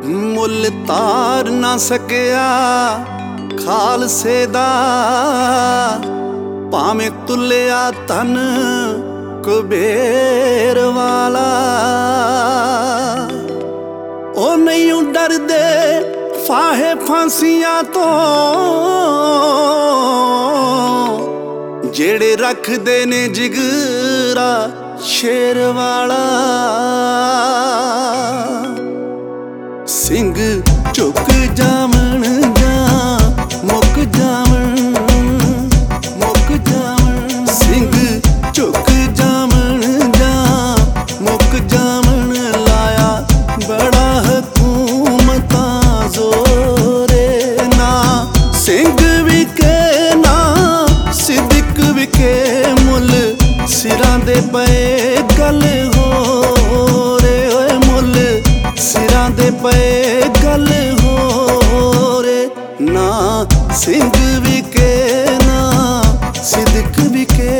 ਮੁੱਲ ਤਾਰ ਨਾ ਸਕਿਆ ਖਾਲਸੇ ਦਾ, ਭਾਵੇਂ ਤੁਲਿਆ ਧਨ ਕੁਬੇਰ ਵਾਲਾ। ਉਹ ਨਹੀਂ ਡਰਦੇ ਫਾਹੇ ਫਾਂਸੀਆਂ ਤੋਂ, ਜਿਹੜੇ ਰੱਖਦੇ ਨੇ ਜਿਗਰਾ ਸ਼ੇਰ ਵਾਲਾ। ਸਿੰਘ ਝੁਕ ਜਾਵਣ ਜਾਂ ਮੁੱਕ ਜਾਵਣ, ਮੁੱਕ ਜਾਵਣ। ਸਿੰਘ ਝੁਕ ਜਾਵਣ ਜਾਂ ਮੁੱਕ ਜਾਵਣ, ਲਾਇਆ ਬੜਾ ਹਕੂਮਤਾਂ ਜ਼ੋਰੇ। ਨਾ ਸਿੰਘ ਵਿਕੇ ਨਾ ਸਿੱਦਕ ਵਿਕੇ, ਮੁੱਲ ਸਿਰਾਂ ਦੇ ਪਏ ਗੱਲ ਹੋਰੇ। ਓਏ ਮੁੱਲ ਸਿਰਾਂ ਦੇ ਪਏ ਗੱਲ ਹੋਰੇ। ਨਾ ਸਿੰਘ ਵਿਕੇ ਨਾ ਸਿੱਦਕ ਵਿਕੇ।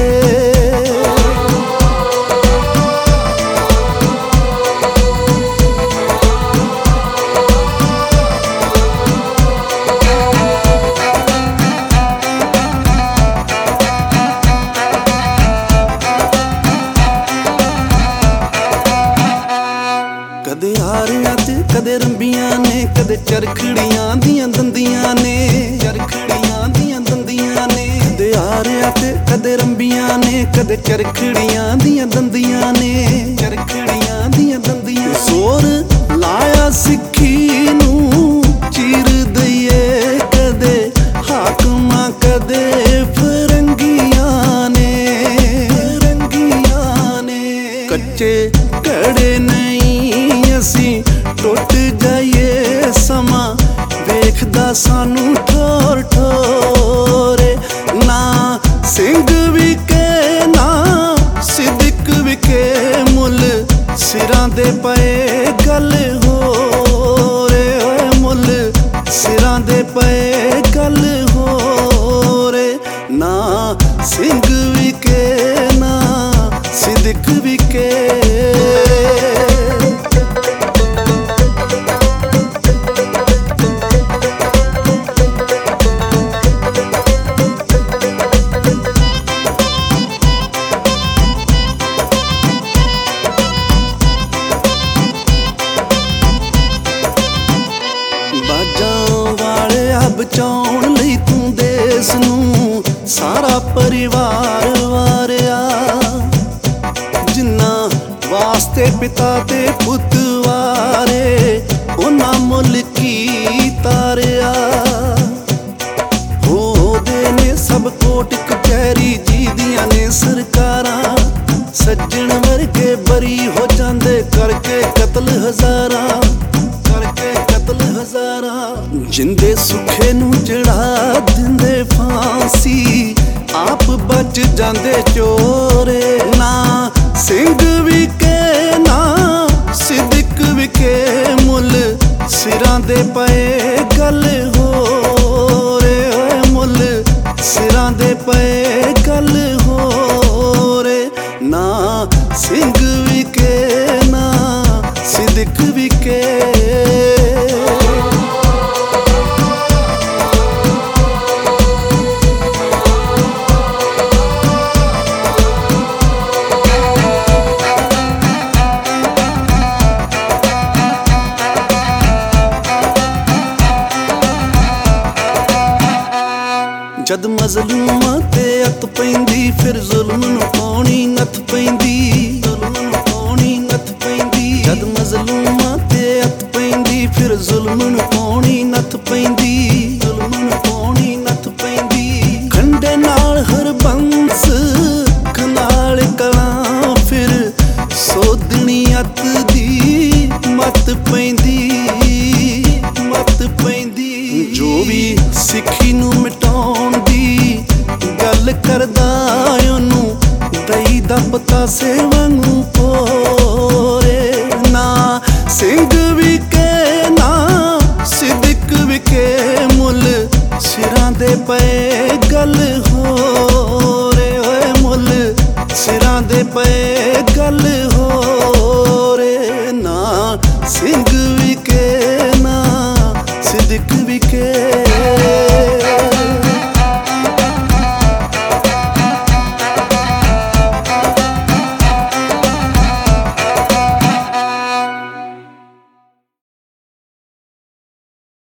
ਕਦੇ ਹਾਰਿਆਂ ਤੇ ਕਦੇ ਰੰਬੀਆਂ ਨੇ, ਕਦੇ ਚਰਖੜੀਆਂ ਦੀਆਂ ਦੰਦੀਆਂ ਨੇ, ਚਰਖੜੀਆਂ ਦੀਆਂ ਦੰਦੀਆਂ ਨੇ। ਕਦੇ ਹਾਰਿਆਂ ਤੇ ਕਦੇ ਰੰਬੀਆਂ ਨੇ, ਕਦੇ ਚਰਖੜੀਆਂ ਦੀਆਂ ਦੰਦੀਆਂ ਨੇ, ਚਰਖੜੀਆਂ ਦੀਆਂ ਦੰਦੀਆਂ। ਜ਼ੋਰ ਲਾਇਆ ਸਿੱਖੀ ਨੂੰ ਚੀਰ ਦਈਏ, ਕਦੇ ਹਾਕਮਾਂ ਕਦੇ ਫਰੰਗੀਆਂ ਨੇ, ਰੰਗੀਆਂ ਨੇ। ਕੱਚੇ ਘੜੇ ਨਹੀਂ ਅਸੀਂ ਟੁੱਟ ਜਾਈਏ, ਸਮਾਂ ਵੇਖਦਾ ਸਾਨੂੰ ਠੋਰ ਠੋਰੇ। ਨਾ ਸਿੰਘ ਵਿਕੇ ਨਾ ਸਿੱਦਕ ਵਿਕੇ, ਮੁੱਲ ਸਿਰਾਂ ਦੇ ਪਏ ਗੱਲ ਹੋਰੇ। ਓਏ ਮੁੱਲ ਸਿਰਾਂ ਦੇ ਪਏ ਗੱਲ ਹੋਰੇ। ਨਾ ਸਿੰਘ ਵਿਕੇ ਨਾ ਸਿੱਦਕ ਵਿਕੇ। ਬਾਜਾਂ ਵਾਲਿਆ ਬਚਾਉਣ ਲਈ ਤੂੰ ਦੇਸ ਨੂੰ ਸਾਰਾ ਪਰਿਵਾਰ ਵਾਰਿਆ। ਜਿੰਨਾ ਵਾਸਤੇ ਪਿਤਾ ਤੇ ਪੁੱਤ ਵਾਰੇ, ਉਹਨਾਂ ਮੁੱਲ ਕੀ ਤਾਰਿਆ। ਹੋਦੇ ਨੇ ਸਭ ਕੋਟ ਕਚਹਿਰੀ ਜੀਦੀਆਂ ਨੇ ਸਰਕਾਰਾਂ, ਸੱਜਣ ਵਰਗੇ ਬਰੀ ਹੋ ਜਾਂਦੇ ਕਰਕੇ ਕਤਲ ਹਜ਼ਾਰਾਂ, ਕਰਕੇ ਕਤਲ ਹਜ਼ਾਰਾਂ। ਜਿੰਦੇ ਸੁਖੇ ਨੂੰ ਚੜਾ ਦਿੰਦੇ ਫਾਂਸੀ, ਆਪ ਬਚ ਜਾਂਦੇ ਚੋਰੇ। ਨਾ ਸਿੰਘ ਵਿਕੇ ਨਾ ਸਿੱਦਕ ਵਿਕੇ, ਮੁੱਲ ਸਿਰਾਂ ਦੇ ਪਏ ਗੱਲ ਹੋਰੇ। ਓਏ ਮੁੱਲ ਸਿਰਾਂ ਦੇ ਪਏ ਗੱਲ ਹੋਰੇ। ਨਾ ਸਿੰਘ ਵਿਕੇ ਨਾ ਸਿੱਦਕ ਵਿਕੇ। ਜਦ ਮਜ਼ਲੂਮਾਂ ਤੇ ਅੱਤ ਪੈਂਦੀ, ਫਿਰ ਜ਼ੁਲਮ ਨੂੰ ਪਾਉਣੀ ਨੱਥ ਪੈਂਦੀ, ਜ਼ੁਲਮ ਨੂੰ ਪਾਉਣੀ ਨੱਥ ਪੈਂਦੀ। ਜਦ ਮਜ਼ਲੂਮਾਂ ਤੇ ਅੱਤ ਪੈਂਦੀ, ਫਿਰ ਜ਼ੁਲਮ ਨੂੰ ਪਾਉਣੀ ਨੱਥ ਪੈਂਦੀ, ਜ਼ੁਲਮ ਨੂੰ ਪਾਉਣੀ ਨੱਥ ਪੈਂਦੀ। ਖੰਡੇ ਨਾਲ ਹਰਬੰਸ ਖਨਾਲ ਕਲਾਂ, ਫਿਰ ਸੋਧਣੀ ਅੱਤ ਦੀ ਮੱਤ ਪੈਂਦੀ, ਮੱਤ ਪੈਂਦੀ। ਜੋ ਵੀ ਸਿੱਖੀ ਨੂੰ ਮਿਟਾਉਣ ਦੀ ਗੱਲ ਕਰਦਾ, ਉਹਨੂੰ ਦਈ ਦਾ ਪਤਾਸੇ ਵਾਂਗੂ ਪੋਰੇ। ਨਾ ਸਿੰਘ ਵਿਕੇ ਨਾ ਸਿੱਦਕ ਵਿਕੇ, ਮੁੱਲ ਸਿਰਾਂ ਦੇ ਪਏ ਗੱਲ ਹੋਰੇ। ਓਏ ਮੁੱਲ ਸਿਰਾਂ ਦੇ ਪਏ ਗੱਲ ਹੋਰੇ। ਨਾ ਸਿੰਘ ਵਿਕੇ ਦਿਖ ਵਿਕੇ